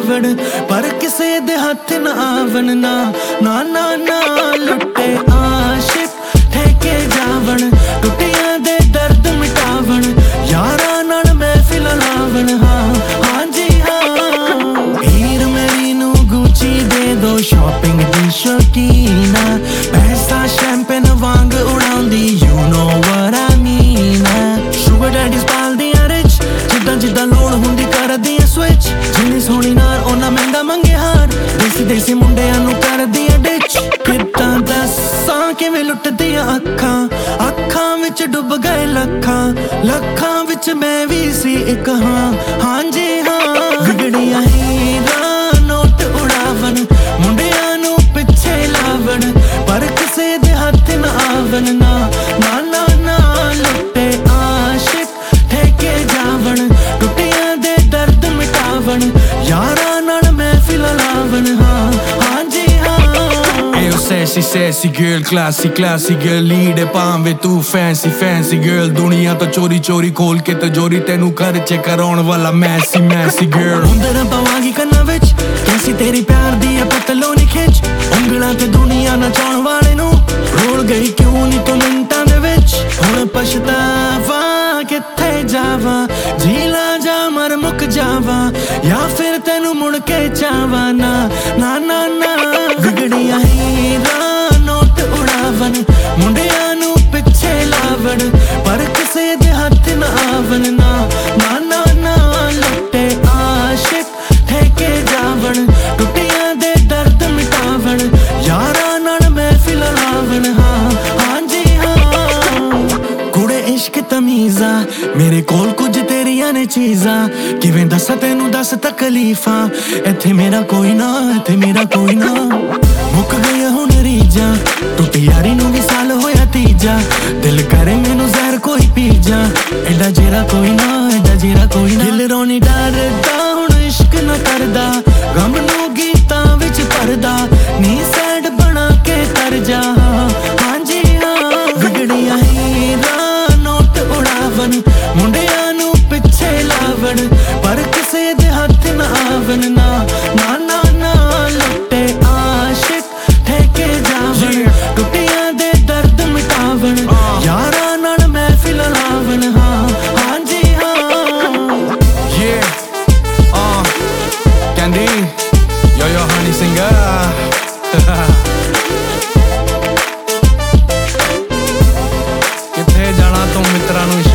जावण पर किसे दे हथ ना आवण ना ना ना ना लुटे आशिक ठेके जावण टुटियां दे दर्द मिटावण यारा नाल महफिल लावण हाँ हाँ जी हाँ हीर मेरी नू गुची दे दो शॉपिंग दी शौकीना पैसा शैंपेन वांग उड़ाउंदी you know what I mean sugar daddy's पालदियां रिच जिद्दां जिद्दां लोड़ हुंदी करदियां स्विच जिन्नी सोहनी नाल ओना महंगा मंगे हार देसी देसी मुंडियां नू करदियां डिच किद्दां दस्सां किवें लुटदियां अखां अखां विच डुब गए लखां लखां विच मैं भी सी एक हाँ हाँ जी हाँ विगड़ियां हीरां नोट उड़ावन मुंडियां नू पिछे लावण पर किसे दे हथ ना आवण ना ना ना ना लुटे आशिक ठेके जावण टुटियां दे दर्द मिटावण यारा नाल महफिल लावण हाँ हाँ जी हाँ Ayo sassy sassy girl classy classy girl lead ਭਾਵੇਂ ਤੂੰ fancy fancy girl ਦੁਨੀਆ ਤੋਂ ਚੋਰੀ ਚੋਰੀ ਖੋਲ ਕੇ ਤਜੋਰੀ ਤੈਨੂੰ ਖਰਚੇ ਕਰਾਉਣ ਵਾਲਾ ਮੈਸੀ ਮੈਸੀ girl ਹੁੰਦਰਾਂ ਪਵਾਂਗੀ ਕੰਨਾਂ ਵਿੱਚ ਕੈਸੀ ਤੇਰੀ ਪਿਆਰ ਦੀ ਹੈ ਪਤਲੋਨੀ ਖਿੱਚ ਉਂਗਲਾਂ ਤੇ ਦੁਨੀਆ ਨਚਾਉਣ ਵਾਲੇ ਨੂੰ ਰੋਲ ਗਈ ਕਿਉਂ ਨਹੀਂ ਤੂੰ ਮਿੰਟਾਂ ਦੇ ਵਿੱਚ ਹੁਣ ਪਛਤਾਵਾ ਕਿੱਥੇ ਜਾਵਾਂ ਜੀਲਾ ਜਾ ਮਰ ਮੁੱਕ ਜਾਵਾਂ ਜਾਂ ਫਿਰ ਤੈਨੂੰ ਮੁੜ ਕੇ ਚਾਵਾਂ ਨਾ ਨਾ ਨਾ ਨਾ ਵਿਗੜੀਆਂ ਹੀਰਾਂ ਨੋਟ ਉਡਾਵਣ ਮੁੰਡਿਆਂ ਨੂੰ ਪਿੱਛੇ ਲਾਵਣ ਪਰ ਕਿਸੇ ਦੇ ਹੱਥ ਨਾ ਆਵਣ ਨਾ ਨਾ ਨਾ ਨਾ ਲੁੱਟੇ ਆਸ਼ਿਕ ਠੇਕੇ ਜਾਵਣ ਟੁੱਟਿਆਂ ਦੇ ਦਰਦ ਮਿਟਾਵਣ ਯਾਰਾਂ ਨਾਲ ਮਹਿਫਿਲ ਲਾਵਣ ਹਾਂ ਹਾਂ ਜੀ ਹਾਂ ਕੁੜੇ ਇਸ਼ਕ ਤਮੀਜ਼ਾ ਮੇਰੇ ਕੋਲ ਕੁਝ ਤੇਰੀਆਂ ਨੇ ਚੀਜ਼ਾਂ ਕਿਵੇਂ ਦੱਸਾਂ ਤੈਨੂੰ ਦੱਸ ਤਕਲੀਫਾਂ ਇੱਥੇ ਮੇਰਾ ਕੋਈ ਨਾ ਇੱਥੇ ਮੇਰਾ ਕੋਈ ਨਾ ਮੁੱਕ ਗਈਆਂ ਹੁਣ ਰੀਜਾਂ ਟੁੱਟੀ ਯਾਰੀ ਨੂੰ ਵੀ ਸਾਲ ਹੋਇਆ ਤੀਜਾ ਦਿਲ ਕਰੇ ਮੈਨੂੰ ਜ਼ਹਿਰ ਕੋਈ ਪੀ ਜਾ ਐਡਾ ਜੇਰਾ ਕੋਈ ਨਾ ਐਡਾ ਜੇਰਾ ਕੋਈ ਨਾ ਦਿਲ ਰੋਣੀ ਡਰਦਾ ਹੁਣ ਇਸ਼ਕ ਨਾ ਕਰਦਾ ਗਮ ਨੂੰ ਗੀਤਾਂ ਵਿੱਚ ਭਰਦਾ ਨੀ ਸੈਡ ਬਣਾ ਕੇ ਤਰ ਜਾ ਹਾਂ ਜੀ ਹਾਂ ਵਿਗੜੀਆਂ ਹੀਰਾਂ ਨੋਟ ਉਡਾਵਣ ਮੁੰਡਿਆਂ ਨੂੰ ਪਿੱਛੇ ਲਾਵਣ ਪਰ ਕਿਸੇ ਦੇ ਹੱਥ ਨਾ ਆਵਣ ਨਾ ਨਾ ਨਾ ਨਾ ਲੁੱਟੇ ਆਸ਼ਿਕ ਠੇਕੇ ਜਾਵਣ ਟੁੱਟਿਆਂ ਦੇ ਦਰਦ ਮਿਟਾਵਣ ਯਾਰਾਂ ਨਾਲ ਮਹਿਫਿਲ ਲਾਵਣ ਹਾਂ ਹਾਂ ਜੀ ਹਾਂ ਕਹਿੰਦੀ yo yo honey singer ਕਿੱਥੇ ਜਾਣਾ ਤੂੰ ਮਿੱਤਰਾਂ ਨੂੰ